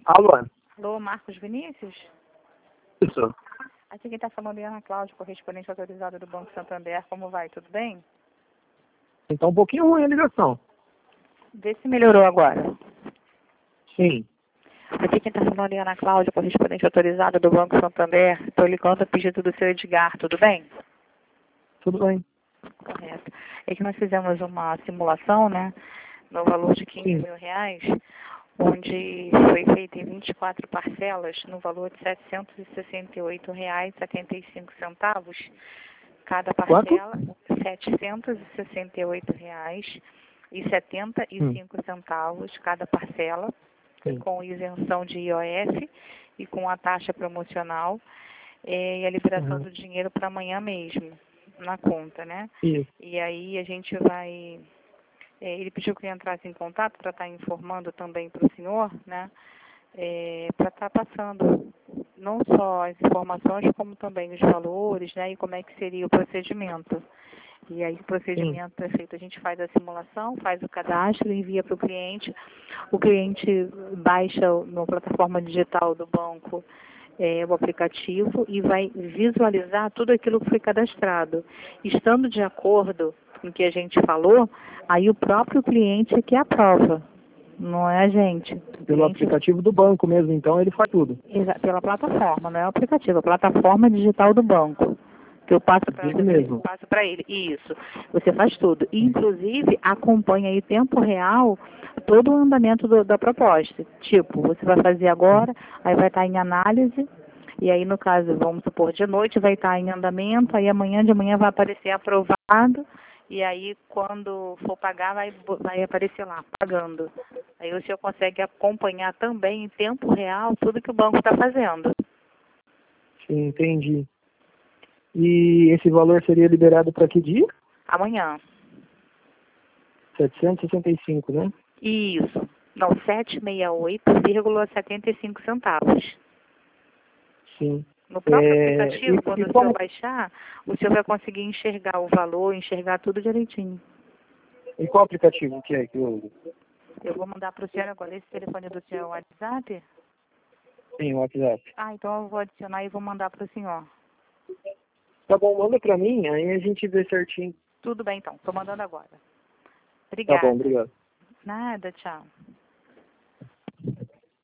Alô? Alô, Marcos Vinícius? Isso. Aqui quem está falando é Ana Cláudia, correspondente autorizada do Banco Santander. Como vai? Tudo bem? Então um pouquinho ruim a ligação. Vê se melhorou agora. Sim. Aqui quem está falando é Ana Cláudia, correspondente autorizada do Banco Santander. Estou ligando a pedido do seu Edgar, tudo bem? Tudo bem. Correto. É que nós fizemos uma simulação, né, no valor de 15 Sim. mil reais, onde foi feita em 24 parcelas, no valor de R$ 768,75. Cada Quanto? parcela, R$ 768,75 cada parcela, Sim. com isenção de IOF e com a taxa promocional e a liberação Uhum. do dinheiro para amanhã mesmo, na conta, né? Isso. E aí a gente vai... ele pediu que eu entrasse em contato para estar informando também para o senhor, né? Para estar passando não só as informações, como também os valores, né? E como é que seria o procedimento. E aí o procedimento é feito, a gente faz a simulação, faz o cadastro, envia para o cliente baixa na plataforma digital do banco o aplicativo e vai visualizar tudo aquilo que foi cadastrado. Estando de acordo com o que a gente falou, aí o próprio cliente é que aprova, não é a gente. Pelo aplicativo do banco mesmo, então ele faz tudo. Pela plataforma, não é o aplicativo, a plataforma digital do banco. Que eu passo para Ele mesmo. ele. Isso. Você faz tudo. E, inclusive, acompanha aí em tempo real todo o andamento da proposta. Tipo, você vai fazer agora, aí vai estar em análise, e aí, no caso, vamos supor, de noite vai estar em andamento, aí amanhã de manhã vai aparecer aprovado, e aí, quando for pagar, vai aparecer lá, pagando. Aí o senhor consegue acompanhar também em tempo real tudo que o banco está fazendo. Sim, entendi. E esse valor seria liberado para que dia? Amanhã. 765, né? Isso. Não, 768,75. Sim. No próprio aplicativo, quando o senhor como, baixar, o senhor vai conseguir enxergar o valor, enxergar tudo direitinho. e qual aplicativo que é que eu uso? Eu vou mandar para o senhor agora. Esse telefone do senhor é o WhatsApp? Sim, o WhatsApp. Ah, então eu vou adicionar e vou mandar para o senhor. Tá bom, manda para mim, aí a gente vê certinho. Tudo bem, então. Estou mandando agora. Tá bom, Obrigada. obrigado. Nada, tchau.